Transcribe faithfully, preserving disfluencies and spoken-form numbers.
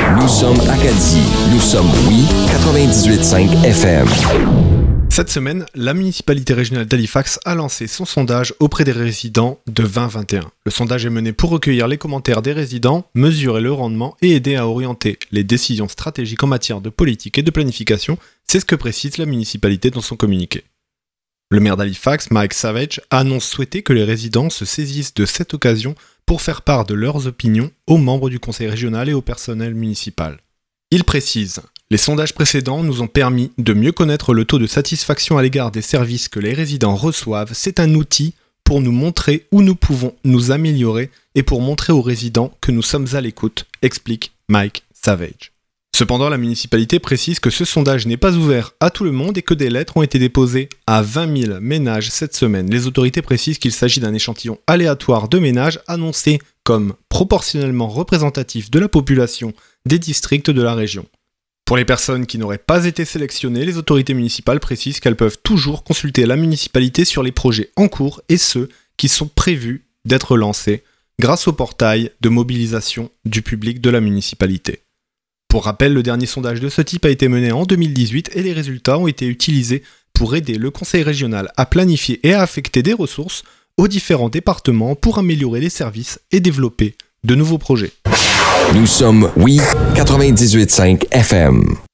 Nous sommes Acadie. Nous sommes Oui quatre-vingt-dix-huit virgule cinq F M. Cette semaine, la municipalité régionale d'Halifax a lancé son sondage auprès des résidents de vingt vingt et un. Le sondage est mené pour recueillir les commentaires des résidents, mesurer le rendement et aider à orienter les décisions stratégiques en matière de politique et de planification. C'est ce que précise la municipalité dans son communiqué. Le maire d'Halifax, Mike Savage, annonce souhaiter que les résidents se saisissent de cette occasion pour faire part de leurs opinions aux membres du conseil régional et au personnel municipal. Il précise « Les sondages précédents nous ont permis de mieux connaître le taux de satisfaction à l'égard des services que les résidents reçoivent. C'est un outil pour nous montrer où nous pouvons nous améliorer et pour montrer aux résidents que nous sommes à l'écoute », explique Mike Savage. Cependant, la municipalité précise que ce sondage n'est pas ouvert à tout le monde et que des lettres ont été déposées à vingt mille ménages cette semaine. Les autorités précisent qu'il s'agit d'un échantillon aléatoire de ménages annoncés comme proportionnellement représentatifs de la population des districts de la région. Pour les personnes qui n'auraient pas été sélectionnées, les autorités municipales précisent qu'elles peuvent toujours consulter la municipalité sur les projets en cours et ceux qui sont prévus d'être lancés grâce au portail de mobilisation du public de la municipalité. Pour rappel, le dernier sondage de ce type a été mené en deux mille dix-huit et les résultats ont été utilisés pour aider le conseil régional à planifier et à affecter des ressources aux différents départements pour améliorer les services et développer de nouveaux projets. Nous sommes Oui quatre-vingt-dix-huit virgule cinq F M.